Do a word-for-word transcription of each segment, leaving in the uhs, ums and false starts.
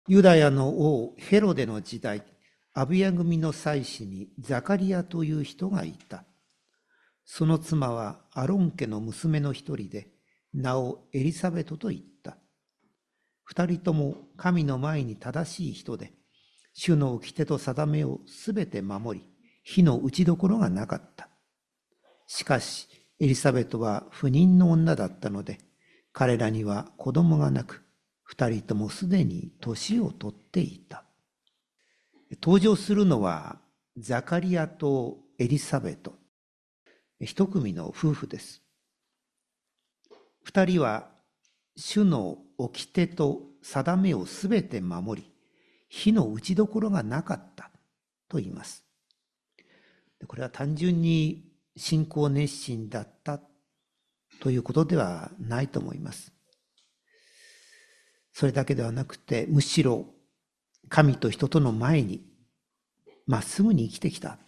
ユダヤの王ヘロデの時代、アビヤ組の妻子にザカリアという人がいた。その妻はアロン家の娘の一人で、名をエリサベトと言った。二人とも神の前に正しい人で、主の掟と定めをすべて守り、火の打ちどころがなかった。しかし、エリサベトは不妊の女だったので、彼らには子供がなく、二人ともすでに年を取っていた。登場するのはザカリアとエリサベト、一組の夫婦です。二人は主の掟と定めをすべて守り、火の打ちどころがなかったと言います。これは単純に信仰熱心だったということではないと思います。それだけではなくて、むしろ神と人との前にまっすぐに生きてきた。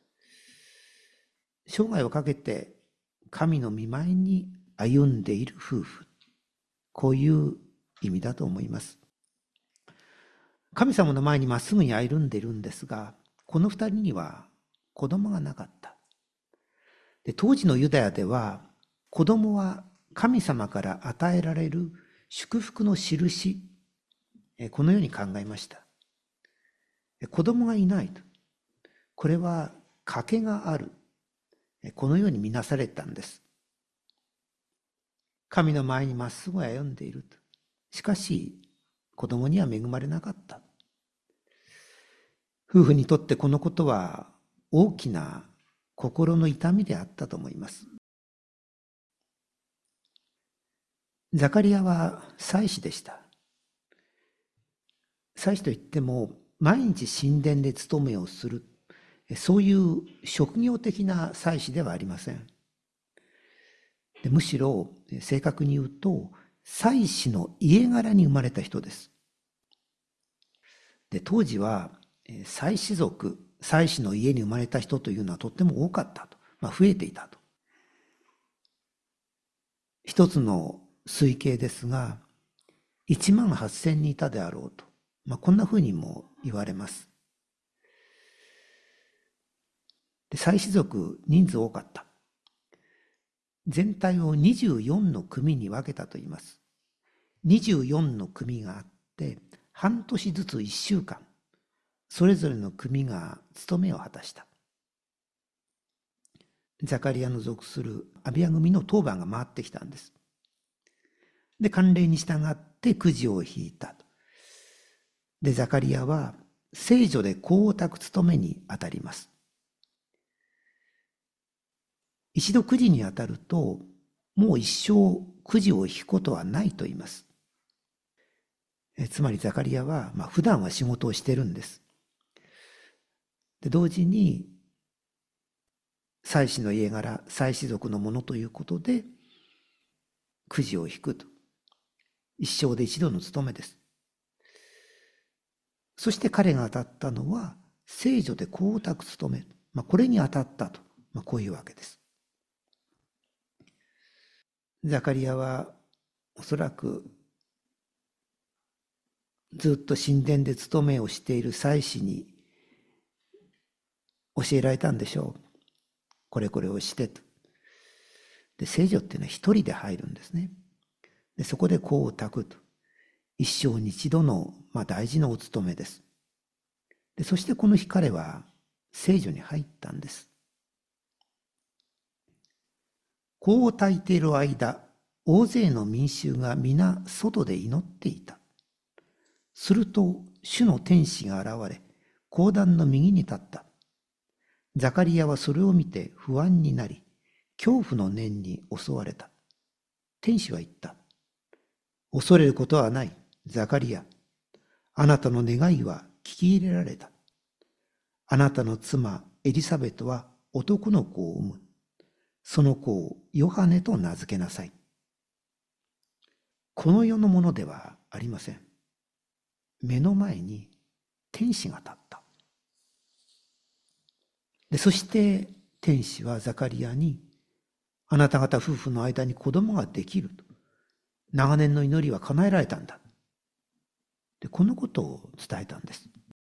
生涯をかけて神の御前に歩んでいる夫婦。こういう意味だと思います。神様の前にまっすぐに歩んでいるんですが、この二人には子供がなかった。で、当時のユダヤでは、子供は神様から与えられる祝福の印、このように考えました。子供がいないと。これは賭けがある。このように見なされたんです。神の前にまっすぐ歩んでいると。しかし、子供には恵まれなかった。夫婦にとってこのことは大きな心の痛みであったと思います。ザカリアは祭司でした。祭司といっても毎日神殿で勤めをする、そういう職業的な祭司ではありません。でむしろ正確に言うと祭司の家柄に生まれた人です。で当時は祭司族、祭司の家に生まれた人というのはとっても多かったと、まあ、増えていたと。一つの推計ですが、いちまんはっせんにんいたであろうと、まあ、こんなふうにも言われます。で祭司族、人数多かった。全体をにじゅうよんの組に分けたといいます。にじゅうよんの組があって、半年ずついっしゅうかん、それぞれの組が務めを果たした。ザカリアの属するアビヤ組の当番が回ってきたんです。で、慣例に従ってくじを引いた。で、ザカリアは聖女で香を焚く務めに当たります。一度くじに当たると、もう一生くじを引くことはないと言います。えつまりザカリアは、まあ、普段は仕事をしてるんです。で同時に祭司の家柄、祭司族のものということでくじを引くと、一生で一度の務めです。そして彼が当たったのは聖女で香を焚く務め、まあ、これに当たったと、まあ、こういうわけです。ザカリアはおそらくずっと神殿で勤めをしている祭司に教えられたんでしょう。これこれをしてと。で、聖女っていうのは一人で入るんですね。で、そこで香を焚くと。一生に一度の、まあ、大事なお務めです。で、そしてこの日彼は聖女に入ったんです。香を焚いている間、大勢の民衆が皆外で祈っていた。すると主の天使が現れ、香壇の右に立った。ザカリアはそれを見て不安になり、恐怖の念に襲われた。天使は言った。恐れることはない、ザカリア。あなたの願いは聞き入れられた。あなたの妻エリサベトは男の子を産む。その子をヨハネと名付けなさい。この世のものではありません。目の前に天使が立った。で、そして天使はザカリアに、あなた方夫婦の間に子供ができると。長年の祈りは叶えられたんだ。 で、このことを伝えたんです。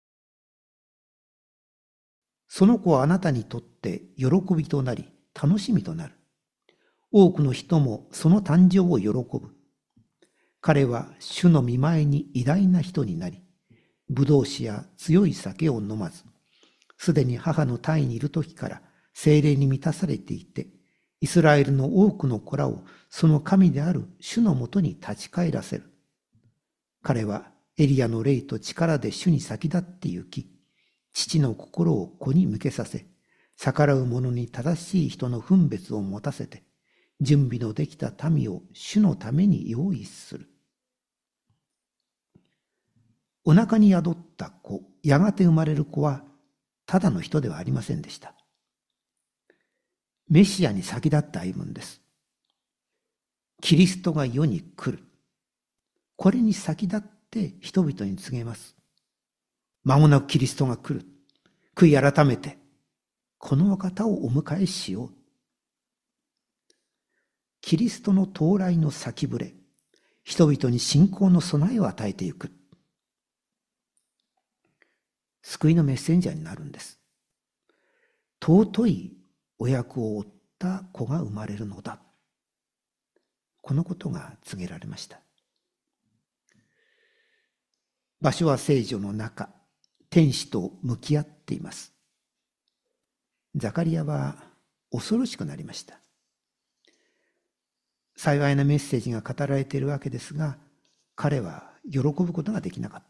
その子はあなたにとって喜びとなり、楽しみとなる。多くの人もその誕生を喜ぶ。彼は主の御前に偉大な人になり、葡萄酒や強い酒を飲まず、すでに母の胎にいる時から聖霊に満たされていて、イスラエルの多くの子らをその神である主のもとに立ち返らせる。彼はエリアの霊と力で主に先立って行き、父の心を子に向けさせ、逆らう者に正しい人の分別を持たせて、準備のできた民を主のために用意する。お腹に宿った子、やがて生まれる子は、ただの人ではありませんでした。メシアに先立って歩むんです。キリストが世に来る。これに先立って人々に告げます。間もなくキリストが来る。悔い改めて、このお方をお迎えしよう。キリストの到来の先触れ、人々に信仰の備えを与えていく。救いのメッセンジャーになるんです。尊いお役を負った子が生まれるのだ。このことが告げられました。場所は聖女の中、天使と向き合っています。ザカリアは恐ろしくなりました。幸いなメッセージが語られているわけですが、彼は喜ぶことができなかった。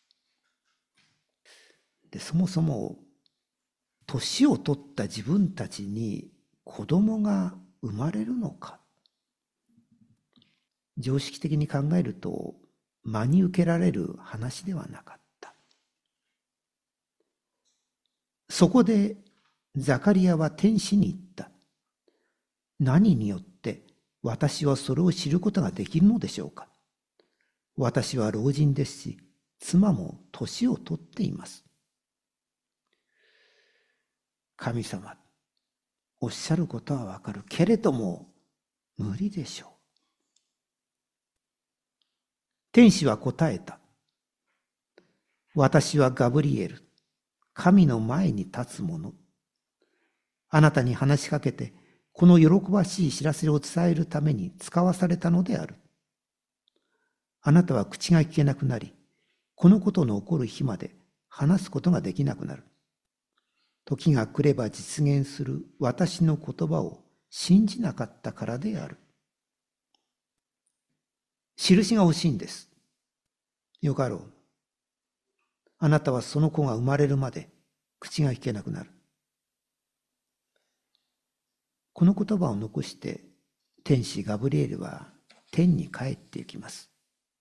で、そもそも年を取った自分たちに子供が生まれるのか。常識的に考えると真に受けられる話ではなかった。そこでザカリアは天使に言った。何によって私はそれを知ることができるのでしょうか。私は老人ですし、妻も年を取っています。神様、おっしゃることはわかるけれども無理でしょう。天使は答えた。私はガブリエル、神の前に立つ者。あなたに話しかけて、この喜ばしい知らせを伝えるために使わされたのである。あなたは口が聞けなくなり、このことの起こる日まで話すことができなくなる。時が来れば実現する私の言葉を信じなかったからである。印が欲しいんです。よかろう。あなたはその子が生まれるまで口が聞けなくなる。この言葉を残して天使ガブリエルは天に帰っていきます。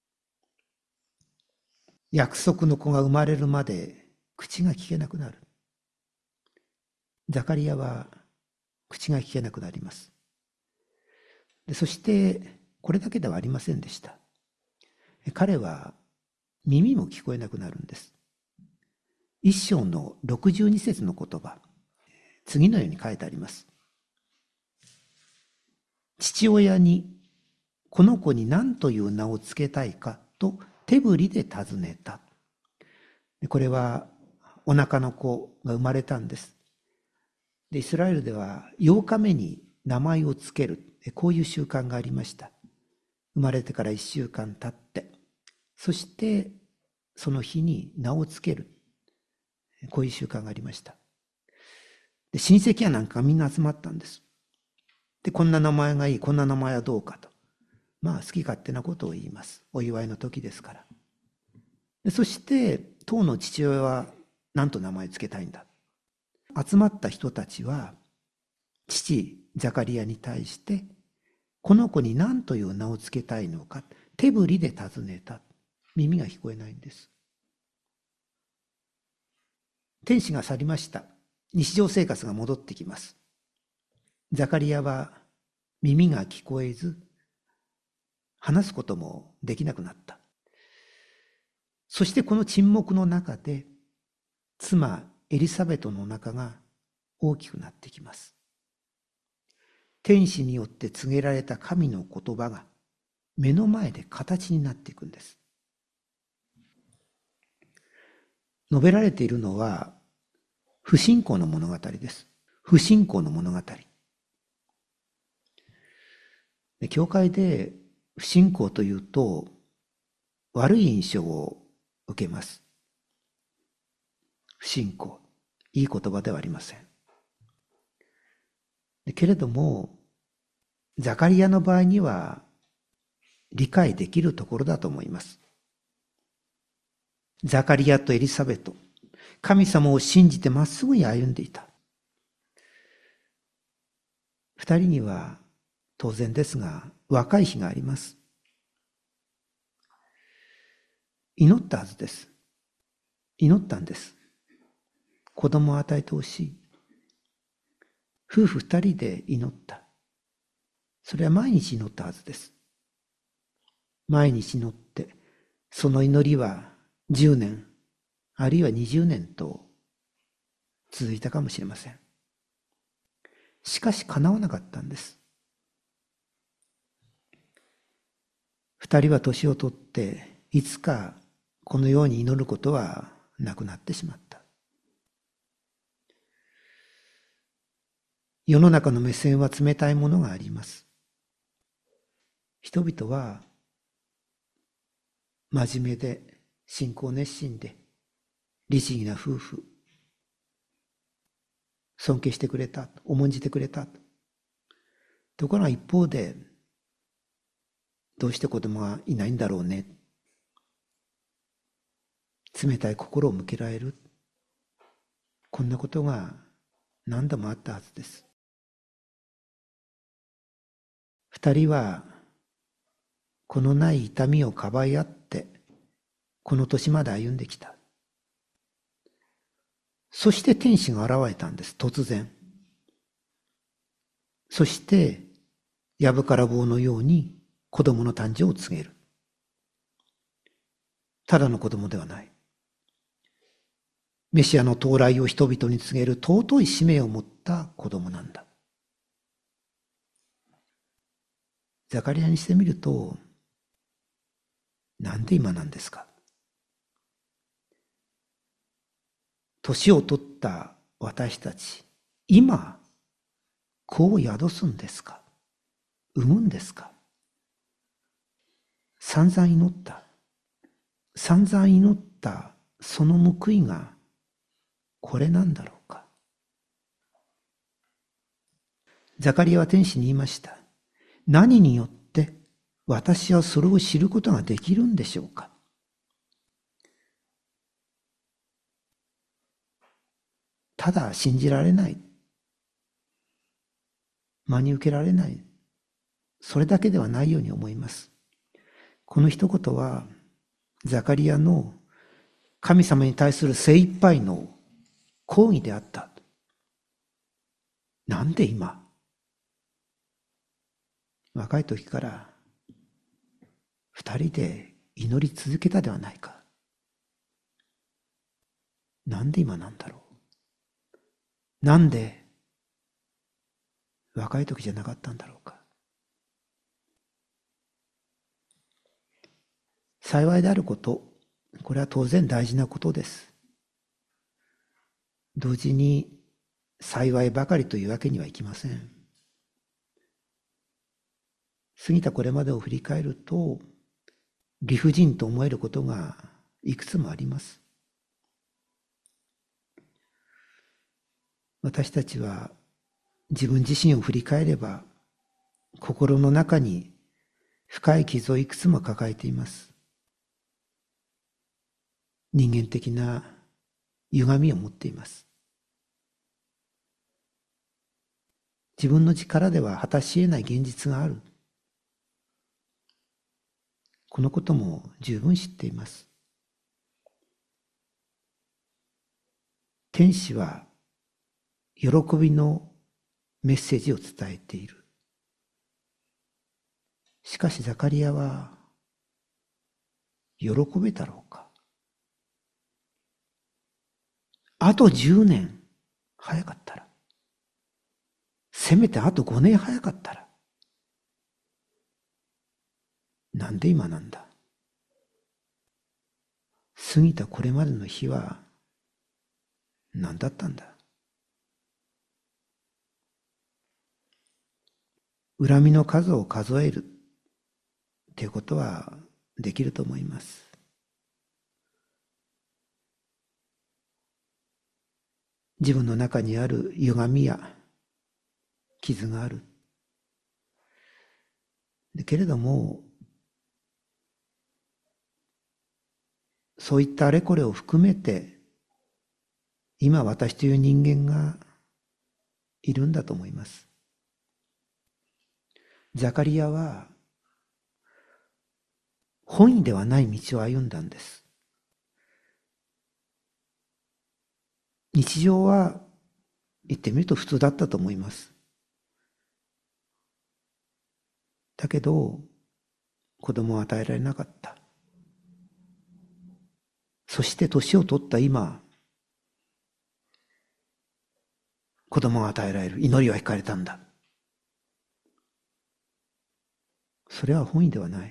約束の子が生まれるまで口が聞けなくなる。ザカリアは口が聞けなくなります。でそしてこれだけではありませんでした。彼は耳も聞こえなくなるんです。一章のろくじゅうに節の言葉、次のように書いてあります。父親にこの子に何という名をつけたいかと手振りで尋ねた。これはお腹の子が生まれたんです。でイスラエルではようかめに名前をつける、こういう習慣がありました。生まれてからいっしゅうかん経って、そしてその日に名をつける、こういう習慣がありました。で親戚やなんかみんな集まったんです。でこんな名前がいい、こんな名前はどうかと、まあ好き勝手なことを言います。お祝いの時ですから。でそして当の父親は何と名前つけたいんだ。集まった人たちは父ザカリアに対してこの子に何という名をつけたいのか手振りで尋ねた。耳が聞こえないんです。天使が去りました。日常生活が戻ってきます。ザカリアは耳が聞こえず話すこともできなくなった。そしてこの沈黙の中で妻エリサベトの中が大きくなってきます。天使によって告げられた神の言葉が目の前で形になっていくんです。 述べられているのは不信仰の物語です。不信仰の物語。で教会で不信仰というと悪い印象を受けます。不信仰。いい言葉ではありません。けれども、ザカリアの場合には理解できるところだと思います。ザカリアとエリサベト、神様を信じてまっすぐに歩んでいた。二人には当然ですが若い日があります。祈ったはずです。祈ったんです。子供を与えてほしい。夫婦二人で祈った。それは毎日祈ったはずです。毎日祈って、その祈りはじゅうねん、あるいはにじゅうねんと続いたかもしれません。しかし叶わなかったんです。二人は年を取って、いつかこのように祈ることはなくなってしまった。世の中の目線は冷たいものがあります。人々は真面目で信仰熱心で律儀な夫婦、尊敬してくれた、重んじてくれた。ところが一方で、どうして子供がいないんだろうね。冷たい心を向けられる。こんなことが何度もあったはずです。二人はこのない痛みをかばい合ってこの年まで歩んできた。そして天使が現れたんです、突然。そしてやぶから棒のように子供の誕生を告げる。ただの子供ではない。メシアの到来を人々に告げる尊い使命を持った子供なんだ。ザカリアにしてみると、なんで今なんですか。年を取った私たち、今、子を宿すんですか。産むんですか。散々祈った。散々祈ったその報いがこれなんだろうか。ザカリアは天使に言いました。何によって私はそれを知ることができるんでしょうか。ただ信じられない。真に受けられない。それだけではないように思います。この一言はザカリアの神様に対する精一杯の抗議であった。なんで今？若い時から二人で祈り続けたではないか。なんで今なんだろう。なんで若い時じゃなかったんだろうか。幸いであること、これは当然大事なことです。同時に幸いばかりというわけにはいきません。過ぎたこれまでを振り返ると、理不尽と思えることがいくつもあります。私たちは自分自身を振り返れば、心の中に深い傷をいくつも抱えています。人間的な歪みを持っています。自分の力では果たし得ない現実がある。このことも十分知っています。天使は喜びのメッセージを伝えている。しかしザカリアは喜べたろうか。あとじゅうねん早かったら、せめてあとごねん早かったら、なんで今なんだ。過ぎたこれまでの日は何だったんだ。恨みの数を数えるっていうことはできると思います。自分の中にある歪みや傷がある。けれども、そういったあれこれを含めて、今私という人間がいるんだと思います。ザカリアは本意ではない道を歩んだんです。日常は言ってみると普通だったと思います。だけど子供を与えられなかった。そして年を取った今、子供を与えられる、祈りは聞かれたんだ。それは本意ではない。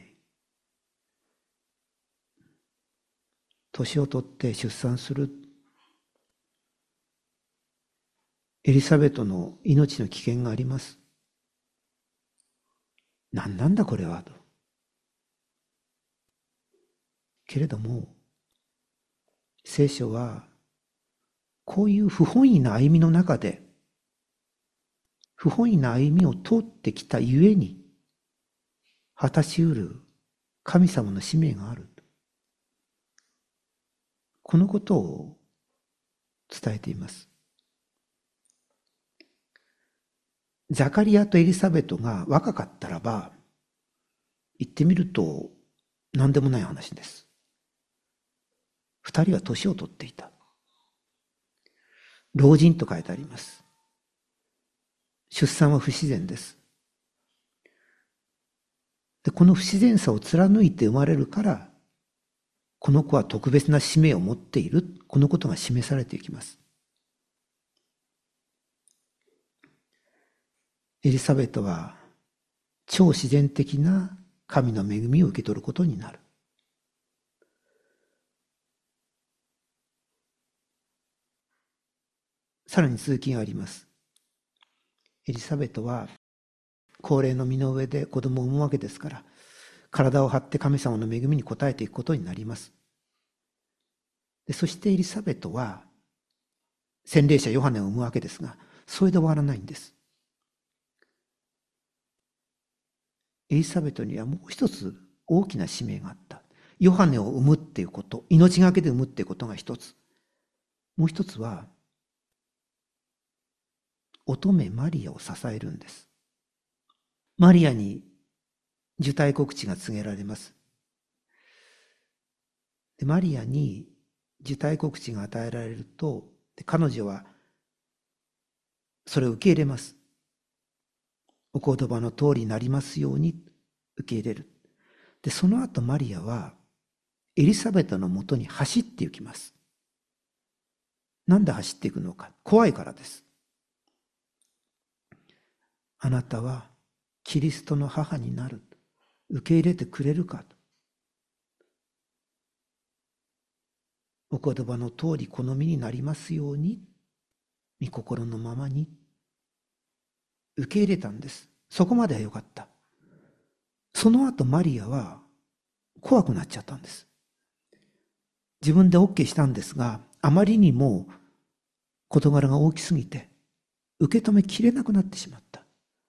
年を取って出産する。エリザベトの命の危険があります。何なんだこれはと。けれども、聖書はこういう不本意な歩みの中で、不本意な歩みを通ってきたゆえに、果たしうる神様の使命がある。このことを伝えています。ザカリアとエリザベトが若かったらば、言ってみると何でもない話です。二人は年を取っていた。老人と書いてあります。出産は不自然です。で、この不自然さを貫いて生まれるから、この子は特別な使命を持っている、このことが示されていきます。エリザベトは超自然的な神の恵みを受け取ることになる。さらに続きがあります。エリザベトは高齢の身の上で子供を産むわけですから、体を張って神様の恵みに応えていくことになります。でそしてエリザベトは洗礼者ヨハネを産むわけですが、それで終わらないんです。エリザベトにはもう一つ大きな使命があった。ヨハネを産むっていうこと、命がけで産むっていうことが一つ。もう一つは、乙女マリアを支えるんです。マリアに受胎告知が告げられます。でマリアに受胎告知が与えられると、で彼女はそれを受け入れます。お言葉の通りになりますように受け入れる。で、その後マリアはエリザベトのもとに走って行きます。なんで走っていくのか。怖いからです。あなたはキリストの母になる。受け入れてくれるかと。お言葉の通り好みになりますように、御心のままに受け入れたんです。そこまではよかった。その後マリアは怖くなっちゃったんです。自分で OK したんですが、あまりにも事柄が大きすぎて受け止めきれなくなってしまった。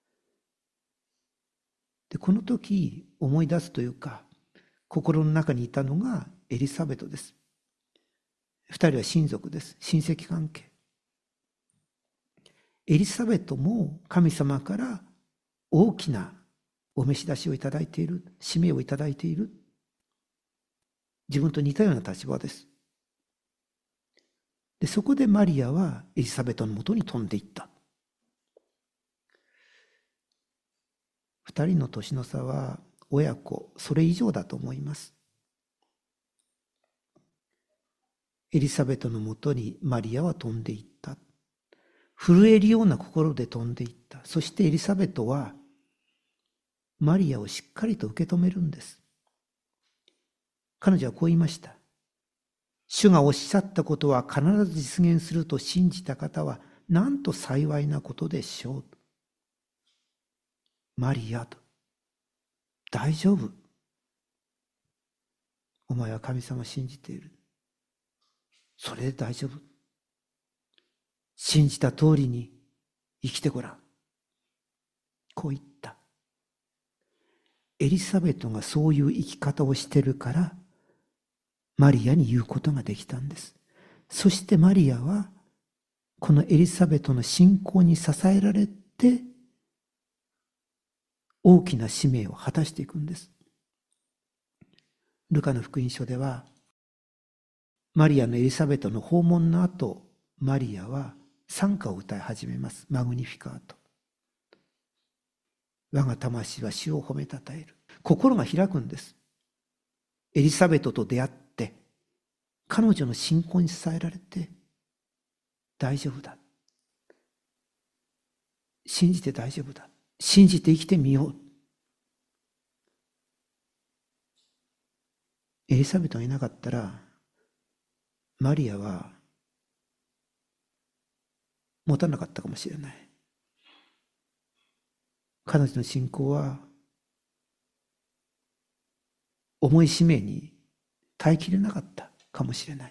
で、この時思い出すというか、心の中にいたのがエリザベトです。二人は親族です。親戚関係。エリザベトも神様から大きなお召し出しをいただいている、使命をいただいている。自分と似たような立場です。で、そこでマリアはエリザベトのもとに飛んでいった。二人の年の差は親子それ以上だと思います。エリザベトのもとにマリアは飛んでいった。震えるような心で飛んでいった。そしてエリザベトはマリアをしっかりと受け止めるんです。彼女はこう言いました。主主がおっしゃったことは必ず実現すると信じた方は、なんと幸いなことでしょう。マリアと、大丈夫。お前は神様を信じている。それで大丈夫。信じた通りに生きてごらん。こう言った。エリザベトがそういう生き方をしてるから、マリアに言うことができたんです。そしてマリアは、このエリザベトの信仰に支えられて、大きな使命を果たしていくんです。ルカの福音書では、マリアのエリザベトの訪問の後、マリアは賛歌を歌い始めます。マグニフィカート。我が魂は主を褒めたたえる。心が開くんです。エリザベトと出会って、彼女の信仰に支えられて、大丈夫だ。信じて大丈夫だ。信じて生きてみよう。エリザベトがいなかったら、マリアは持たなかったかもしれない。彼女の信仰は重い使命に耐えきれなかったかもしれない。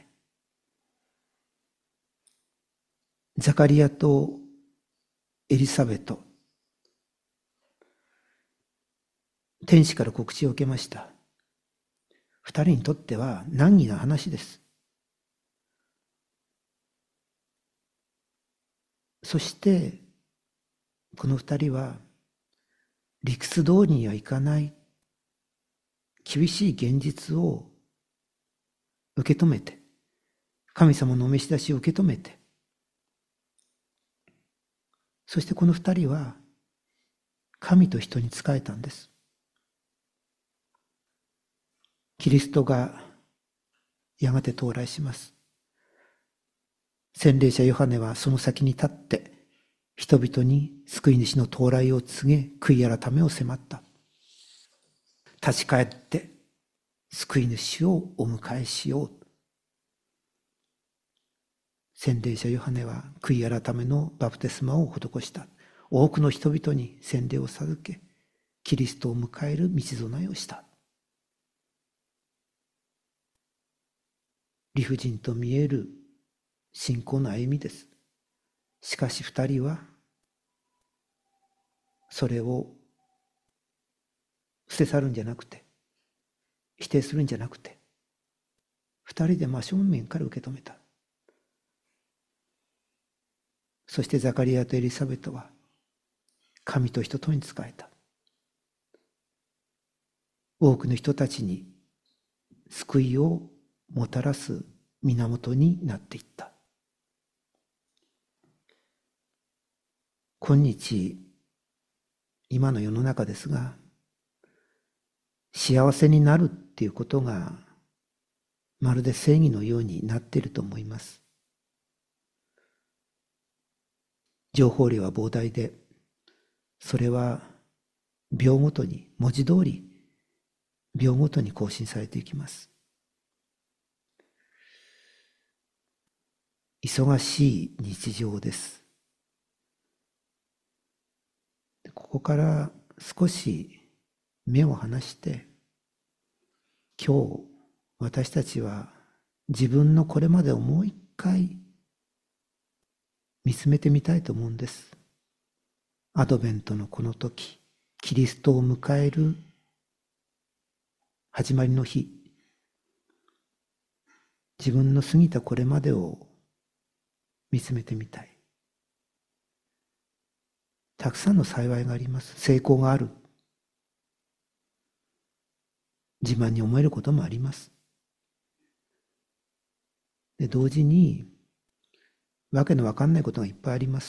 ザカリアとエリザベト、天使から告知を受けました。二人にとっては難儀な話です。そしてこの二人は理屈通りにはいかない厳しい現実を受け止めて、神様のお召し出しを受け止めて、そしてこの二人は神と人に仕えたんです。キリストがやがて到来します。洗礼者ヨハネはその先に立って人々に救い主の到来を告げ、悔い改めを迫った。立ち返って救い主をお迎えしよう。洗礼者ヨハネは悔い改めのバプテスマを施した。多くの人々に洗礼を授け、キリストを迎える道備えをした。理不尽と見える信仰の歩みです。しかし二人はそれを捨て去るんじゃなくて、否定するんじゃなくて、二人で真正面から受け止めた。そしてザカリアとエリザベトは神と人とに仕えた。多くの人たちに救いをもたらす源になっていった。今日、今の世の中ですが、幸せになるっていうことがまるで正義のようになっていると思います。情報量は膨大で、それは秒ごとに、文字通り秒ごとに更新されていきます。忙しい日常です。ここから少し目を離して、今日私たちは自分のこれまでをもう一回見つめてみたいと思うんです。アドベントのこの時、キリストを迎える始まりの日、自分の過ぎたこれまでを見つめてみたい。たくさんの幸いがあります。成功がある。自慢に思えることもあります。で、同時にわけのわかんないことがいっぱいあります。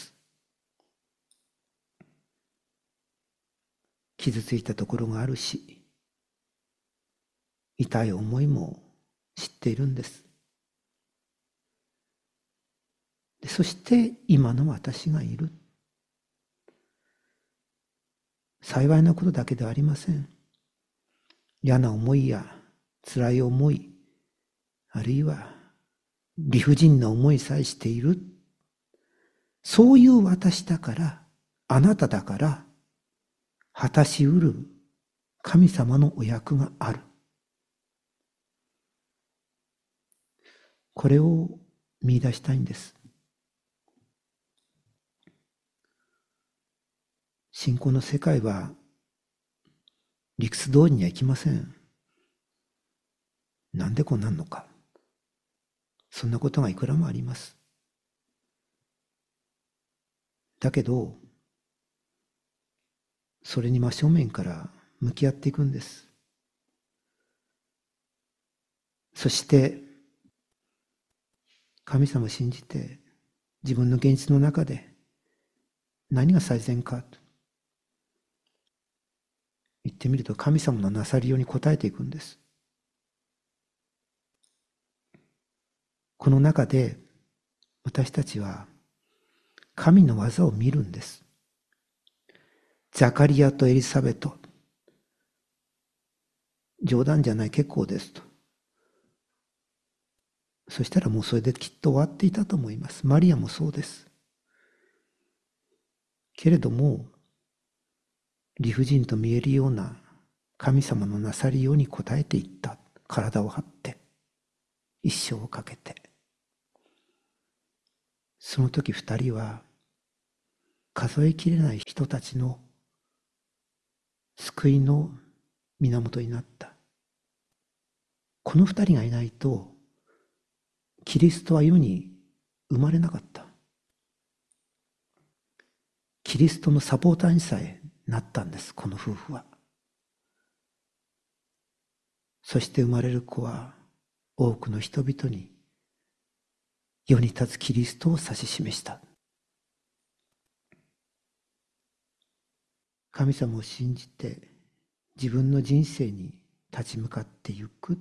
傷ついたところがあるし、痛い思いも知っているんです。で、そして今の私がいる。幸いなことだけではありません。嫌な思いや辛い思い、あるいは理不尽な思いさえしている。そういう私だから、あなただから、果たしうる神様のお役がある。これを見出したいんです。信仰の世界は理屈通りにはいきません。なんでこうなんのか。そんなことがいくらもあります。だけど、それに真正面から向き合っていくんです。そして、神様を信じて、自分の現実の中で何が最善かと言ってみると、神様のなさりように応えていくんです。この中で私たちは神の技を見るんです。ザカリアとエリサベト、冗談じゃない、結構ですと。そしたらもうそれできっと終わっていたと思います。マリアもそうです。けれども、理不尽と見えるような神様のなさりように応えていった。体を張って、一生をかけて。その時二人は、数えきれない人たちの救いの源になった。この二人がいないと、キリストは世に生まれなかった。キリストのサポーターにさえなったんです、この夫婦は。そして生まれる子は多くの人々に世に立つキリストを指し示した。神様を信じて自分の人生に立ち向かってゆく。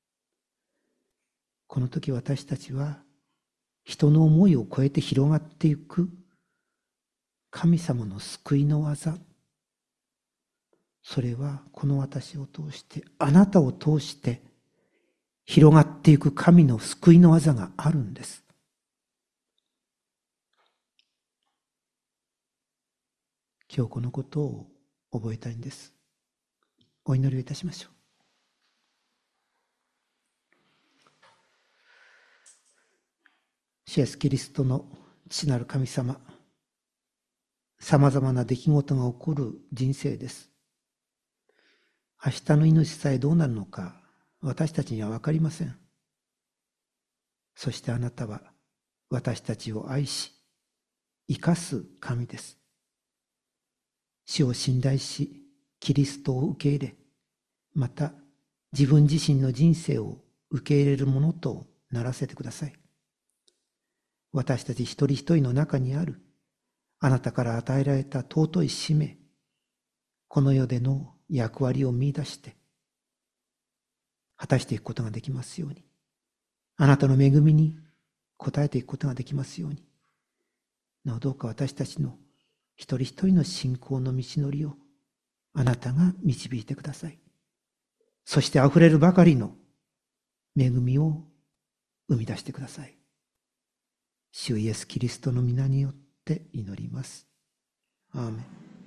この時私たちは人の思いを超えて広がっていく神様の救いの技。それはこの私を通して、あなたを通して広がっていく神の救いの技があるんです。今日このことを覚えたいんです。お祈りをいたしましょう。主イエスキリストの父なる神様、さまざまな出来事が起こる人生です。明日の命さえどうなるのか私たちには分かりません。そしてあなたは私たちを愛し生かす神です。主を信頼しキリストを受け入れ、また自分自身の人生を受け入れるものとならせてください。私たち一人一人の中にあるあなたから与えられた尊い使命、この世での役割を見出して果たしていくことができますように、あなたの恵みに応えていくことができますように、なおどうか私たちの一人一人の信仰の道のりをあなたが導いてください。そしてあふれるばかりの恵みを生み出してください。主イエスキリストの皆によって祈ります。アーメン。